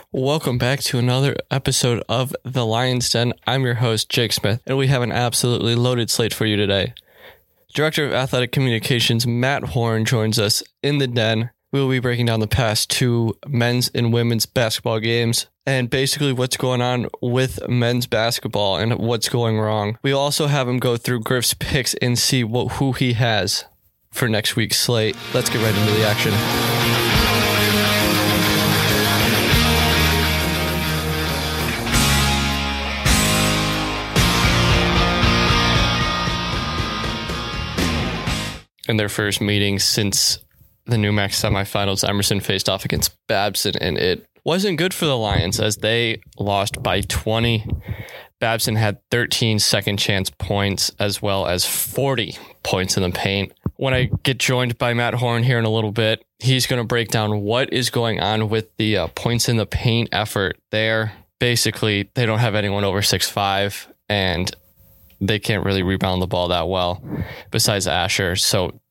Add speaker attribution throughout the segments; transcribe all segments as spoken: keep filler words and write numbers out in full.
Speaker 1: Welcome back to another episode of The Lion's Den. I'm your host, Jake Smith, and we have an absolutely loaded slate for you today. Director of Athletic Communications, Matt Horn, joins us in the den. We will be breaking down the past two men's and women's basketball games and basically what's going on with men's basketball and what's going wrong. We also have him go through Griff's picks and see what, who he has for next week's slate. Let's get right into the action. In their first meeting since the N M A C semifinals, Emerson faced off against Babson, and it wasn't good for the Lions as they lost by twenty. Babson had thirteen second chance points as well as forty points in the paint. When I get joined by Matt Horn here in a little bit, he's going to break down what is going on with the uh, points in the paint effort there. Basically, they don't have anyone over six five, and they can't really rebound the ball that well besides Asher. So,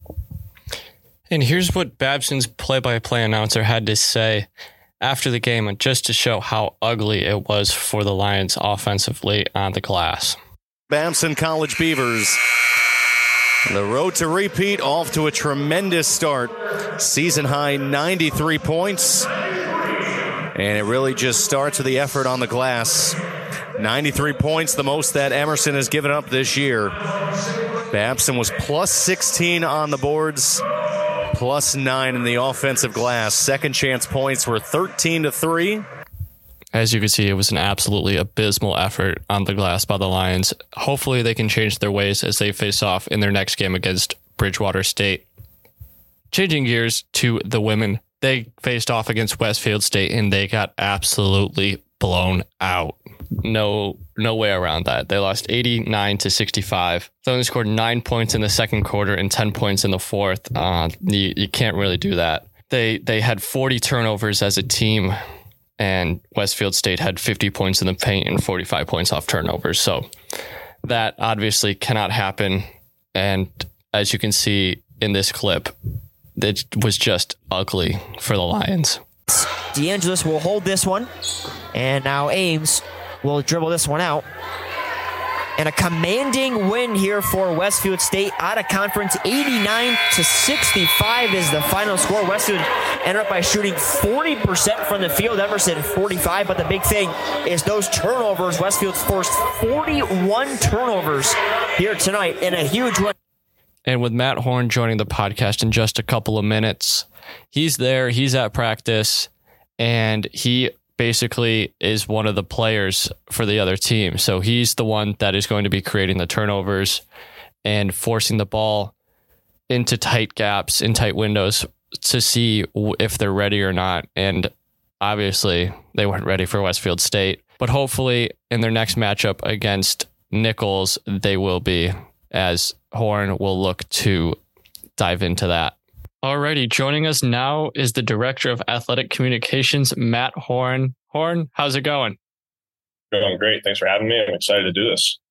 Speaker 1: and here's what Babson's play-by-play announcer had to say after the game, and just to show how ugly it was for the Lions offensively on the glass.
Speaker 2: Babson College Beavers, the road to repeat, off to a tremendous start. Season high ninety-three points. And it really just starts with the effort on the glass. ninety-three points, the most that Emerson has given up this year. Babson was plus sixteen on the boards, plus nine in the offensive glass. Second chance points were thirteen to three.
Speaker 1: As you can see, it was an absolutely abysmal effort on the glass by the Lions. Hopefully they can change their ways as they face off in their next game against Bridgewater State. Changing gears to the women, they faced off against Westfield State and they got absolutely blown out. No, no way around that. They lost eighty-nine to sixty-five. They only scored nine points in the second quarter and ten points in the fourth. Uh, you, you can't really do that. They they had forty turnovers as a team, and Westfield State had fifty points in the paint and forty-five points off turnovers. So that obviously cannot happen. And as you can see in this clip, it was just ugly for the Lions.
Speaker 3: DeAngelis will hold this one, and now Ames will dribble this one out. And a commanding win here for Westfield State out of conference. eighty-nine to sixty-five is the final score. Westfield ended up by shooting forty percent from the field, Emerson forty-five. But the big thing is those turnovers. Westfield forced forty-one turnovers here tonight in a huge win.
Speaker 1: And with Matt Horn joining the podcast in just a couple of minutes, he's there, he's at practice, and he basically is one of the players for the other team. So he's the one that is going to be creating the turnovers and forcing the ball into tight gaps, in tight windows to see if they're ready or not. And obviously they weren't ready for Westfield State, but hopefully in their next matchup against Nichols, they will be, as Horn will look to dive into that. Alrighty, joining us now is the Director of Athletic Communications, Matt Horn. Horn, how's it going?
Speaker 4: Going great. Thanks for having me. I'm excited to do this.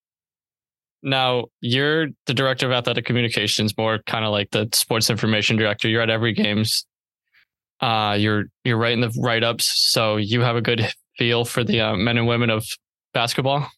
Speaker 1: Now, you're the Director of Athletic Communications, more kind of like the Sports Information Director. You're at every games. Uh, you're you're writing the write-ups, so you have a good feel for the uh, men and women of basketball.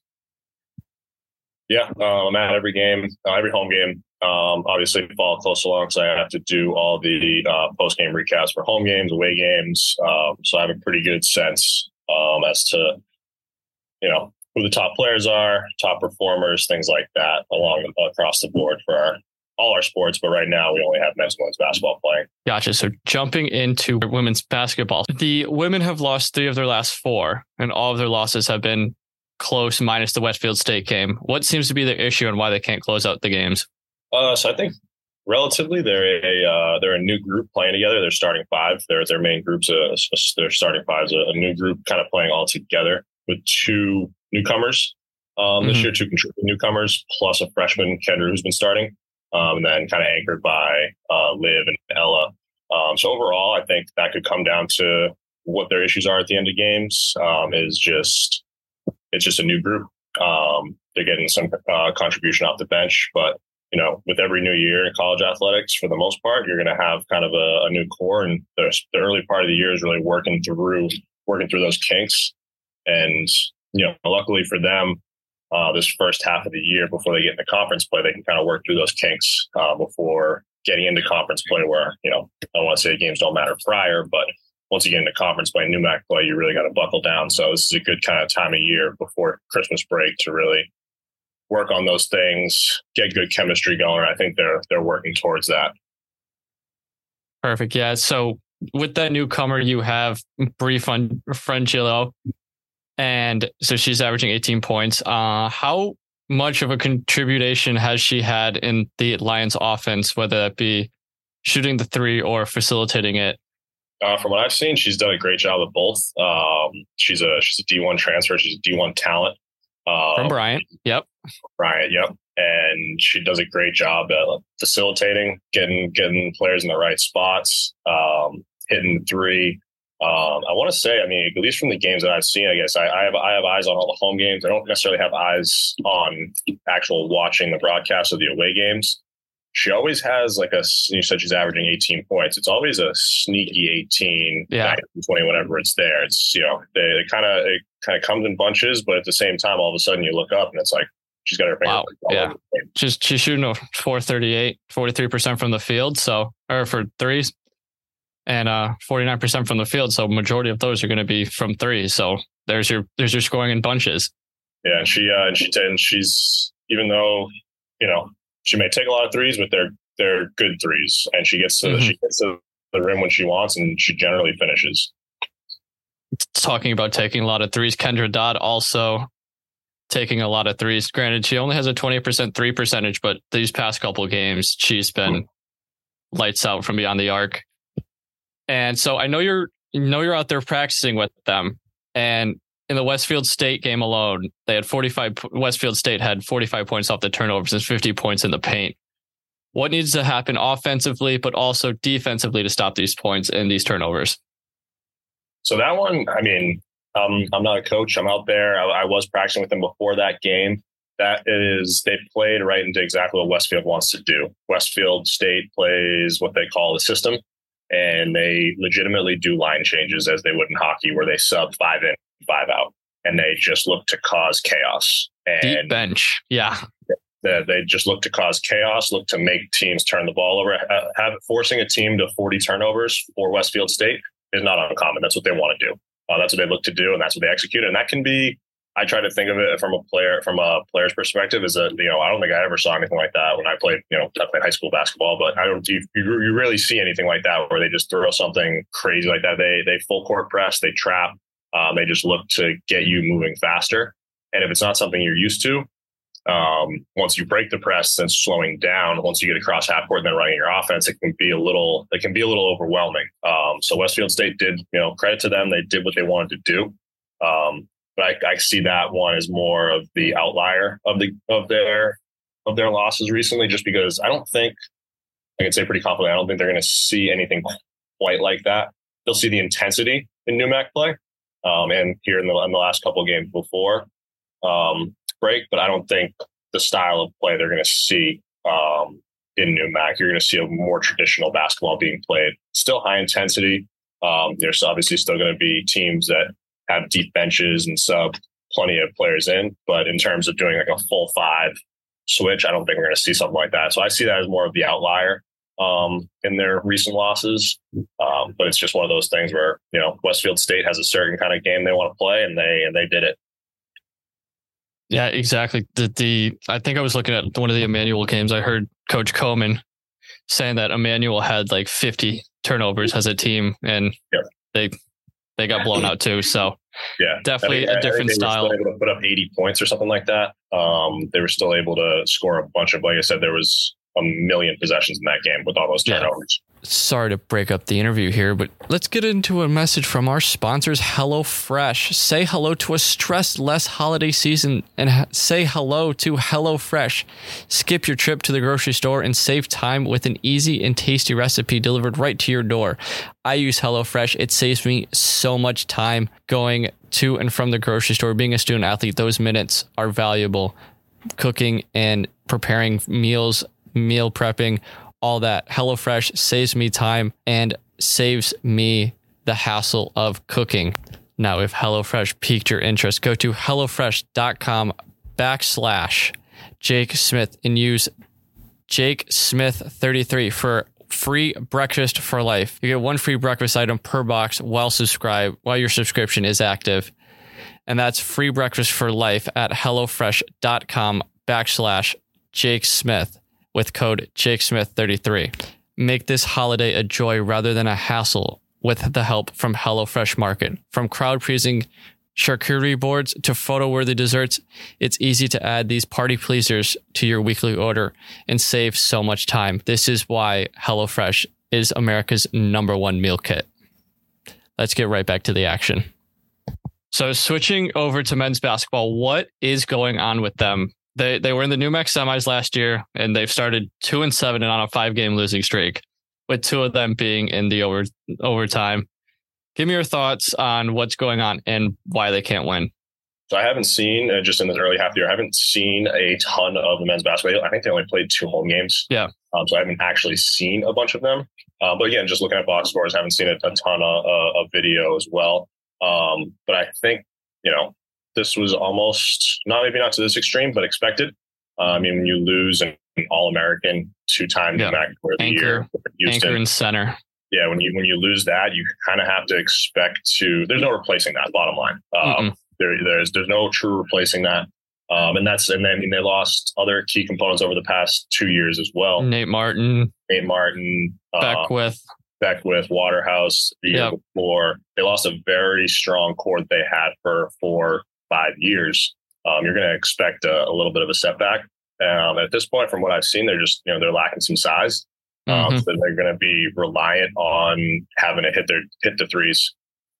Speaker 4: Yeah, uh, I'm at every game, uh, every home game. Um, obviously, follow close along, so I have to do all the uh, post-game recaps for home games, away games. Um, so I have a pretty good sense um, as to, you know, who the top players are, top performers, things like that, along across the board for our, all our sports. But right now, we only have men's and women's basketball playing.
Speaker 1: Gotcha. So jumping into women's basketball, the women have lost three of their last four, and all of their losses have been close, minus the Westfield State game. What seems to be the issue and why they can't close out the games?
Speaker 4: Uh, so I think relatively they're a uh, they're a new group playing together. They're starting five. Their their main groups, uh, their starting five is a, a new group kind of playing all together with two newcomers um, mm-hmm. this year, two contributing newcomers plus a freshman Kendra who's been starting, um, and then kind of anchored by uh, Liv and Ella. Um, so overall, I think that could come down to what their issues are at the end of games. Um, is just it's just a new group. Um, they're getting some uh, contribution off the bench, but you know, with every new year in college athletics, for the most part, you're going to have kind of a, a new core. And the, the early part of the year is really working through working through those kinks. And, you know, luckily for them, uh, this first half of the year before they get into conference play, they can kind of work through those kinks uh, before getting into conference play where, you know, I don't want to say games don't matter prior, but once you get into conference play, N U M A C play, you really got to buckle down. So this is a good kind of time of year before Christmas break to really work on those things, get good chemistry going. I think they're they're working towards that.
Speaker 1: Perfect. Yeah. So with that newcomer, you have Bri Frangillo, and so she's averaging eighteen points. Uh, how much of a contribution has she had in the Lions offense, whether that be shooting the three or facilitating it?
Speaker 4: Uh, from what I've seen, she's done a great job of both. Um, she's a she's a D one transfer. She's a D one talent. Um,
Speaker 1: From Bryant. Yep.
Speaker 4: Bryant. Yep. And she does a great job at facilitating, getting getting players in the right spots, um, hitting the three. Um, I want to say, I mean, at least from the games that I've seen, I guess I, I have I have eyes on all the home games. I don't necessarily have eyes on actual watching the broadcast of the away games. She always has like a, you said she's averaging eighteen points. It's always a sneaky eighteen,
Speaker 1: yeah.
Speaker 4: twenty, whenever it's there. It's, you know, they, they kind of, it kind of comes in bunches, but at the same time, all of a sudden you look up and it's like, she's got her finger.
Speaker 1: Wow. Yeah. She's, she's shooting a four thirty-eight, forty-three percent from the field. So, or for threes and uh forty-nine percent from the field. So majority of those are going to be from three. So there's your, there's your scoring in bunches.
Speaker 4: Yeah. And she, uh, and she, and she's, even though, you know, she may take a lot of threes, but they're they're good threes, and she gets to mm-hmm. she gets to the rim when she wants, and she generally finishes.
Speaker 1: Talking about taking a lot of threes, Kendra Dodd also taking a lot of threes. Granted, she only has a twenty percent three percentage, but these past couple of games, she's been mm-hmm. lights out from beyond the arc. And so I know you're you know you're out there practicing with them, and in the Westfield State game alone, they had forty-five. Westfield State had forty-five points off the turnovers and fifty points in the paint. What needs to happen offensively, but also defensively to stop these points and these turnovers?
Speaker 4: So that one, I mean, um, I'm not a coach. I'm out there. I, I was practicing with them before that game. That is, they played right into exactly what Westfield wants to do. Westfield State plays what they call the system, and they legitimately do line changes as they would in hockey, where they sub five in, five out, and they just look to cause chaos. And
Speaker 1: deep bench. Yeah.
Speaker 4: They, they just look to cause chaos, look to make teams turn the ball over. Have forcing a team to forty turnovers for Westfield State is not uncommon. That's what they want to do. Uh, that's what they look to do, and that's what they execute. And that can be, I try to think of it from a player, from a player's perspective, is that, you know, I don't think I ever saw anything like that when I played, you know, I played high school basketball, but I don't, you, you really see anything like that where they just throw something crazy like that. They, they full court press, they trap. Um, they just look to get you moving faster. And if it's not something you're used to, um, once you break the press and slowing down, once you get across half court and then running your offense, it can be a little, it can be a little overwhelming. Um, so Westfield State did, you know, credit to them. They did what they wanted to do. Um, but I, I see that one as more of the outlier of the, of their, of their losses recently, just because I don't think, I can say pretty confidently, I don't think they're going to see anything quite like that. They'll see the intensity in N U M A C play. Um, and here in the, in the last couple of games before um, break, but I don't think the style of play they're going to see um, in N U M A C. You're going to see a more traditional basketball being played. Still high intensity. Um, there's obviously still going to be teams that have deep benches and sub plenty of players in, but in terms of doing like a full five switch, I don't think we're going to see something like that. So I see that as more of the outlier um, in their recent losses. Um, but it's just one of those things where, you know, Westfield State has a certain kind of game they want to play, and they, and they did it.
Speaker 1: Yeah, exactly. The, the, I think I was looking at one of the Emmanuel games. I heard Coach Coleman saying that Emmanuel had like fifty turnovers as a team, and yep. they, they got blown out too. So
Speaker 4: yeah,
Speaker 1: definitely
Speaker 4: I mean,
Speaker 1: a different
Speaker 4: I think they
Speaker 1: style.
Speaker 4: Were still able to put up eighty points or something like that. Um, they were still able to score a bunch of, like I said, there was a million possessions in that game with all those turnovers.
Speaker 1: Yeah. Sorry to break up the interview here, but let's get into a message from our sponsors, HelloFresh. Say hello to a stress-less holiday season and ha- say hello to HelloFresh. Skip your trip to the grocery store and save time with an easy and tasty recipe delivered right to your door. I use HelloFresh. It saves me so much time going to and from the grocery store. Being a student athlete, those minutes are valuable. Cooking and preparing meals, meal prepping, all that. HelloFresh saves me time and saves me the hassle of cooking. Now, if HelloFresh piqued your interest, go to HelloFresh.com backslash Jake Smith and use Jake Smith thirty-three for free breakfast for life. You get one free breakfast item per box while subscribe while your subscription is active. And that's free breakfast for life at HelloFresh.com backslash Jake Smith with code Jake Smith thirty-three. Make this holiday a joy rather than a hassle with the help from HelloFresh Market. From crowd-pleasing charcuterie boards to photo-worthy desserts, it's easy to add these party pleasers to your weekly order and save so much time. This is why HelloFresh is America's number one meal kit. Let's get right back to the action. So switching over to men's basketball, what is going on with them? They they were in the New Mex semis last year, and they've started two and seven and on a five-game losing streak, with two of them being in the over overtime. Give me your thoughts on what's going on and why they can't win.
Speaker 4: So I haven't seen, uh, just in this early half of the year, I haven't seen a ton of the men's basketball. I think they only played two home games.
Speaker 1: Yeah.
Speaker 4: Um, so I haven't actually seen a bunch of them. Um, but again, just looking at box scores, I haven't seen a, a ton of, uh, of video as well. Um, but I think, you know, this was almost, not maybe not to this extreme, but expected. Uh, I mean, when you lose an, an All-American two-time
Speaker 1: yeah.
Speaker 4: Player of the
Speaker 1: Anchor,
Speaker 4: year, Houston,
Speaker 1: anchor and center.
Speaker 4: Yeah, when you when you lose that, you kind of have to expect to. There's no replacing that. Bottom line, um, there there's there's no true replacing that, um, and that's and then I mean, they lost other key components over the past two years as well.
Speaker 1: Nate Martin,
Speaker 4: Nate Martin, uh,
Speaker 1: Beckwith,
Speaker 4: Beckwith, Waterhouse. The year
Speaker 1: yep.
Speaker 4: before, they lost a very strong core that they had for four five years. Um, you're going to expect a, a little bit of a setback. Um, at this point, from what I've seen, they're just you know they're lacking some size. Um,
Speaker 1: mm-hmm.
Speaker 4: So they're going to be reliant on having to hit their hit the threes.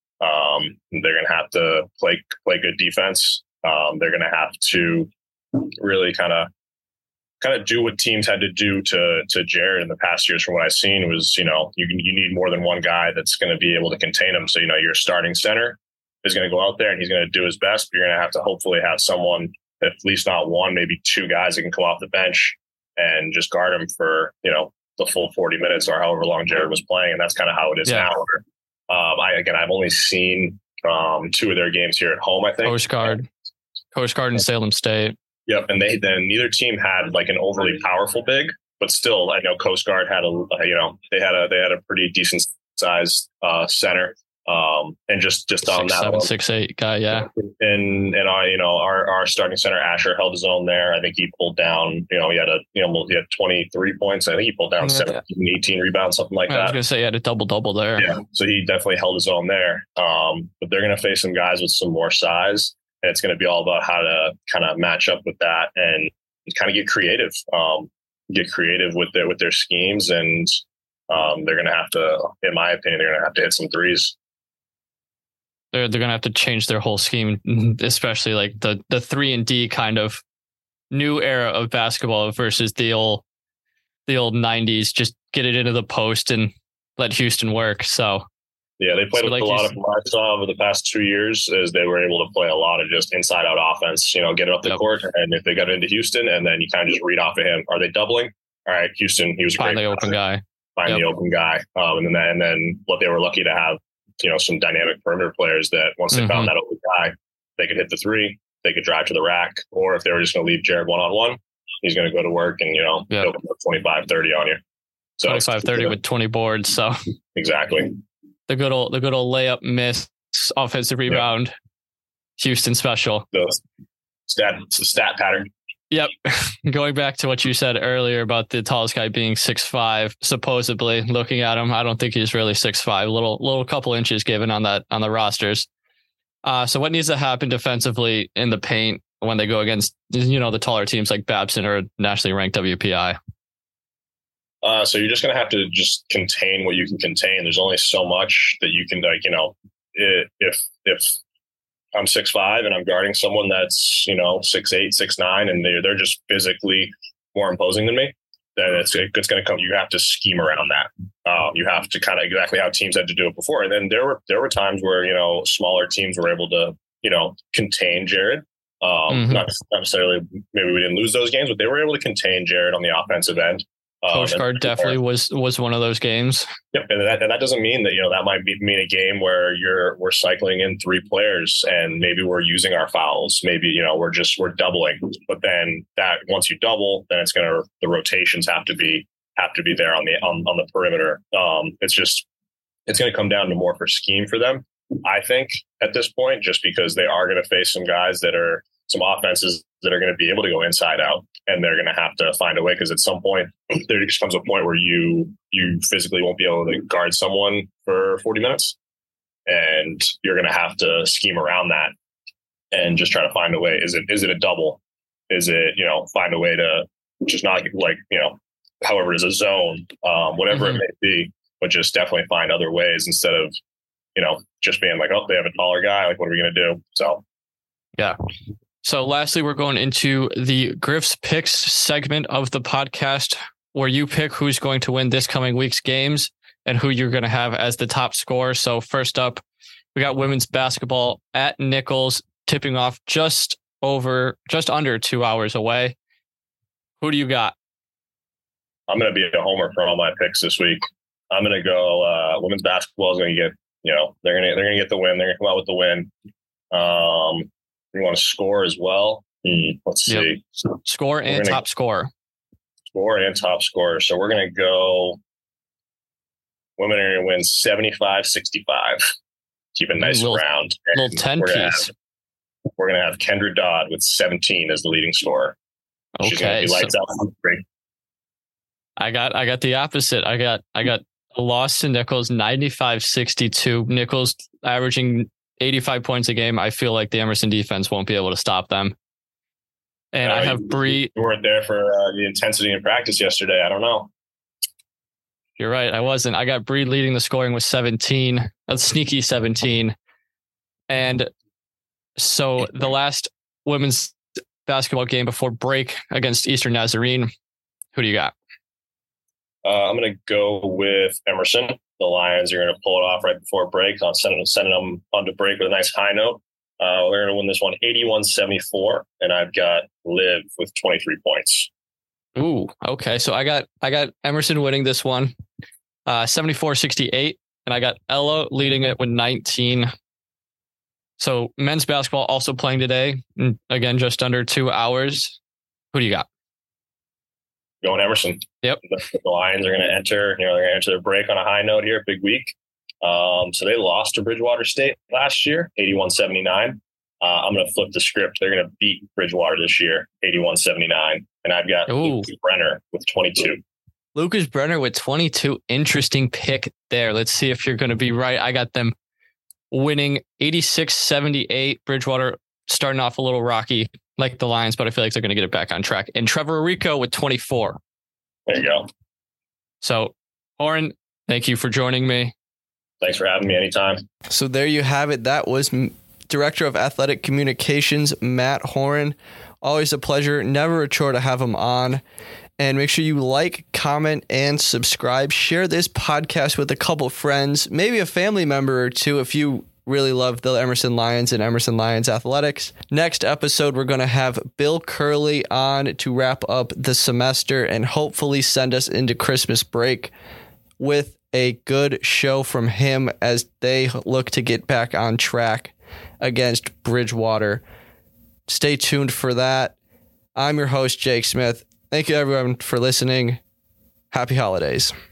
Speaker 4: Um, they're going to have to play play good defense. Um, they're going to have to really kind of kind of do what teams had to do to to Jared in the past years. From what I've seen, was you know you you need more than one guy that's going to be able to contain him. So you know your starting center is going to go out there and he's going to do his best. But you're going to have to hopefully have someone, at least not one, maybe two guys that can come off the bench and just guard him for you know. the full forty minutes or however long Jared was playing. And that's kind of how it is
Speaker 1: yeah.
Speaker 4: now. Um, I, again, I've only seen um, two of their games here at home, I think.
Speaker 1: Coast Guard, Coast Guard and Salem State.
Speaker 4: Yep. And they, then neither team had like an overly powerful big, but still, I know Coast Guard had a, you know, they had a, they had a pretty decent sized uh, center. Um, and just, just on
Speaker 1: six,
Speaker 4: that
Speaker 1: seven,
Speaker 4: one.
Speaker 1: six, eight guy. Yeah.
Speaker 4: And, and I, you know, our, our starting center, Asher, held his own there. I think he pulled down, you know, he had a, you know, he had twenty-three points. I think he pulled down yeah. seventeen, eighteen rebounds, something like
Speaker 1: I
Speaker 4: that.
Speaker 1: I was going to say he had a double double there.
Speaker 4: Yeah. So he definitely held his own there. Um, but they're going to face some guys with some more size. And it's going to be all about how to kind of match up with that and kind of get creative, um, get creative with their, with their schemes. And um, they're going to have to, in my opinion, they're going to have to hit some threes.
Speaker 1: They're they're gonna have to change their whole scheme, especially like the the three and D kind of new era of basketball versus the old the old nineties. Just get it into the post and let Houston work. So
Speaker 4: yeah, they played
Speaker 1: so
Speaker 4: with
Speaker 1: like
Speaker 4: a lot
Speaker 1: you,
Speaker 4: of what I saw over the past two years is they were able to play a lot of just inside out offense. You know, get it up the
Speaker 1: yep.
Speaker 4: court, and if they got into Houston, and then you kind of just read off of him. Are they doubling? All right, Houston. He was a
Speaker 1: find
Speaker 4: great
Speaker 1: the open guy.
Speaker 4: Find
Speaker 1: yep.
Speaker 4: the open guy, um, and then and then what they were lucky to have. You know, some dynamic perimeter players that once they mm-hmm. found that open guy, they could hit the three, they could drive to the rack, or if they were just going to leave Jared one-on-one, he's going to go to work and, you know, yep. he'll put twenty-five, thirty on you. So
Speaker 1: twenty-five, thirty with twenty boards. So
Speaker 4: exactly.
Speaker 1: The good old, the good old layup miss, offensive rebound, yep. Houston special.
Speaker 4: So stat, it's the stat pattern.
Speaker 1: Yep. Going back to what you said earlier about the tallest guy being six five, supposedly looking at him, I don't think he's really six five, little, little couple inches given on that, on the rosters. Uh, so what needs to happen defensively in the paint when they go against, you know, the taller teams like Babson or nationally ranked W P I?
Speaker 4: Uh, so you're just going to have to just contain what you can contain. There's only so much that you can, like, you know, if, if, I'm six five and I'm guarding someone that's, you know, six eight, six nine, and they're, they're just physically more imposing than me, then it's, it's going to come. You have to scheme around that. Um, you have to kind of exactly how teams had to do it before. And then there were, there were times where, you know, smaller teams were able to, you know, contain Jared. Um, mm-hmm. Not necessarily, maybe we didn't lose those games, but they were able to contain Jared on the offensive end. Um,
Speaker 1: Coast Guard definitely was was one of those games.
Speaker 4: Yep, and that, and that doesn't mean that, you know, that might be, mean a game where you're we're cycling in three players and maybe we're using our fouls. Maybe, you know, we're just we're doubling. But then that once you double, then it's gonna the rotations have to be have to be there on the on, on the perimeter. Um, it's just it's gonna come down to more for scheme for them, I think, at this point, just because they are gonna face some guys that are some offenses that are going to be able to go inside out, and they're going to have to find a way, because at some point there just comes a point where you you physically won't be able to guard someone for forty minutes, and you're going to have to scheme around that and just try to find a way. Is it is it a double? Is it, you know, find a way to just not like, you know, however it is, a zone, um, whatever mm-hmm. it may be, but just definitely find other ways instead of, you know, just being like, oh, they have a taller guy, like, what are we going to do? So
Speaker 1: yeah. So lastly, we're going into the Griff's Picks segment of the podcast, where you pick who's going to win this coming week's games and who you're going to have as the top scorer. So first up, we got women's basketball at Nichols, tipping off just over, just under two hours away. Who do you got?
Speaker 4: I'm going to be a homer for all my picks this week. I'm going to go, uh, women's basketball is going to get, you know, they're going to, they're going to get the win. They're going to come out with the win. Um, You want to score as well? Hmm, let's see.
Speaker 1: Yep. Score and
Speaker 4: gonna,
Speaker 1: top scorer.
Speaker 4: Score and top scorer. So we're going to go. Women are going to win seventy-five sixty-five. Keep a nice
Speaker 1: little,
Speaker 4: round.
Speaker 1: Little ten
Speaker 4: we're
Speaker 1: piece.
Speaker 4: Gonna have, we're going to have Kendra Dodd with seventeen as the leading scorer. She's
Speaker 1: Okay.
Speaker 4: going to be lights
Speaker 1: so
Speaker 4: out from three.
Speaker 1: I got, I got the opposite. I got, I got a loss to Nichols, ninety-five sixty-two. Nichols averaging eighty-five points a game. I feel like the Emerson defense won't be able to stop them. And uh, I have Bree.
Speaker 4: You weren't there for uh, the intensity in practice yesterday. I don't know.
Speaker 1: You're right. I wasn't. I got Bree leading the scoring with seventeen. That's sneaky seventeen. And so the last women's basketball game before break against Eastern Nazarene, who do you got?
Speaker 4: Uh, I'm going to go with Emerson. The Lions are going to pull it off right before break, on sending, sending them on to break with a nice high note. Uh, we're going to win this one eighty-one seventy-four, and I've got Liv with twenty-three points.
Speaker 1: Ooh, okay. So I got I got Emerson winning this one, uh, seventy-four sixty-eight, and I got Ella leading it with nineteen. So men's basketball also playing today. Again, just under two hours. Who do you got?
Speaker 4: Going Emerson.
Speaker 1: Yep.
Speaker 4: The, the Lions are going to enter, you know, they're going to enter their break on a high note here, big week. Um, so they lost to Bridgewater State last year, eighty-one seventy-nine. Uh, I'm going to flip the script. They're going to beat Bridgewater this year, eighty-one seventy-nine. And I've got Lucas Brenner with twenty-two.
Speaker 1: Lucas Brenner with twenty-two. Interesting pick there. Let's see if you're going to be right. I got them winning eighty-six seventy-eight. Bridgewater starting off a little rocky like the Lions, but I feel like they're going to get it back on track. And Trevor Rico with twenty-four.
Speaker 4: There you go.
Speaker 1: So, Oren, thank you for joining me.
Speaker 4: Thanks for having me anytime.
Speaker 5: So there you have it. That was Director of Athletic Communications, Matt Horan. Always a pleasure. Never a chore to have him on. And make sure you like, comment, and subscribe. Share this podcast with a couple friends, maybe a family member or two if you really love the Emerson Lions and Emerson Lions athletics. Next episode, we're going to have Bill Curley on to wrap up the semester and hopefully send us into Christmas break with a good show from him as they look to get back on track against Bridgewater. Stay tuned for that. I'm your host, Jake Smith. Thank you, everyone, for listening. Happy holidays.